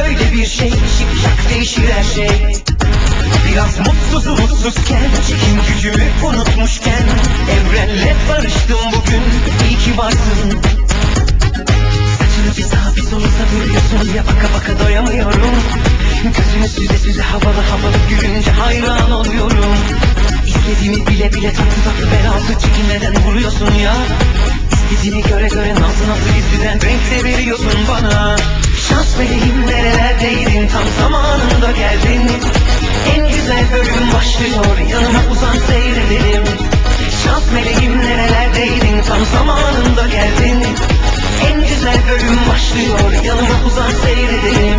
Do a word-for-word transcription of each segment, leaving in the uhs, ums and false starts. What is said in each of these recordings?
böyle bir şey, şipşak değişir her şey. Biraz mutsuz mutsuzken, çekim gücümü unutmuşken, evrenle barıştım bugün, iyi ki varsın. Saçını bir sağa bir sola savuruyorsun ya, baka baka doyamıyorum. Gözünü süze süze havalı havalı gülünce hayran oluyorum. İstediğimi bile bile tatlı tatlı belalı çekinmeden vuruyorsun ya. İstediğini göre göre nazlı nazlı izliden renk de veriyorsun bana. Şans meleğim nerelerdeydin, tam zamanında geldin. En güzel bölüm başlıyor, yanıma uzan seyredelim. Şans meleğim nerelerdeydin, tam zamanında geldin. En güzel bölüm başlıyor, yanıma uzan seyredelim.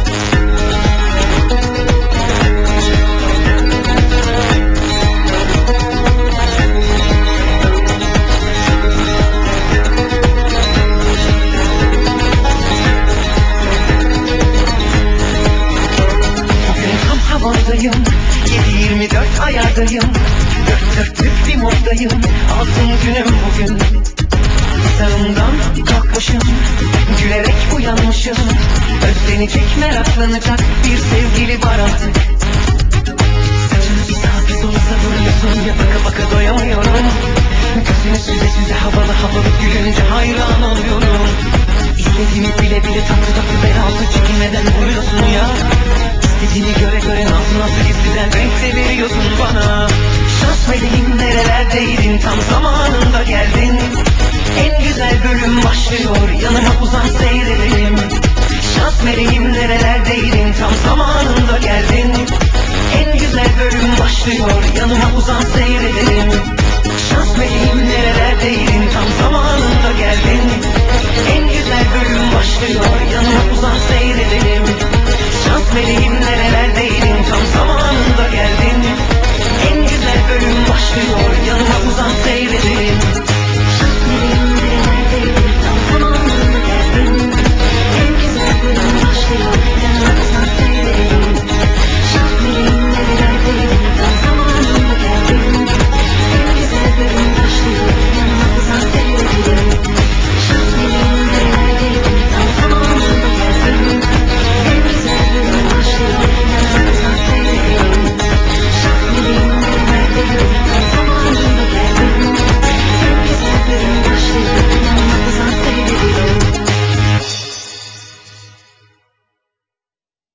Havadayım, yedi yirmi dört ayardayım. Dört dörtlük bir moddayım, altın günüm bugün. Sağımdan kalkmışım, gülerek uyanmışım. Özlenecek, meraklanacak bir sevgili var artık. Saçını bir sağa bir sola savuruyorsun ya, baka baka doyamıyorum. Gözünü süze süze havalı havalı gülünce hayran oluyorum. İstediğimi bile bile tatlı tatlı belalı çekinmeden vuruyorsun ya. İstediğini göre göre nazlı nazlı gizliden renk de veriyorsun bana. Şans meleğim nerelerdeydin, tam zamanında geldin. En güzel bölüm başlıyor, yanıma uzan seyredelim. Şans meleğim nerelerdeydin, tam zamanında geldin. En güzel bölüm başlıyor, yanıma uzan seyredelim. Şans meleğim nerelerdeydin, tam zamanında geldin. En güzel bölüm başlıyor, yanıma uzan seyredelim.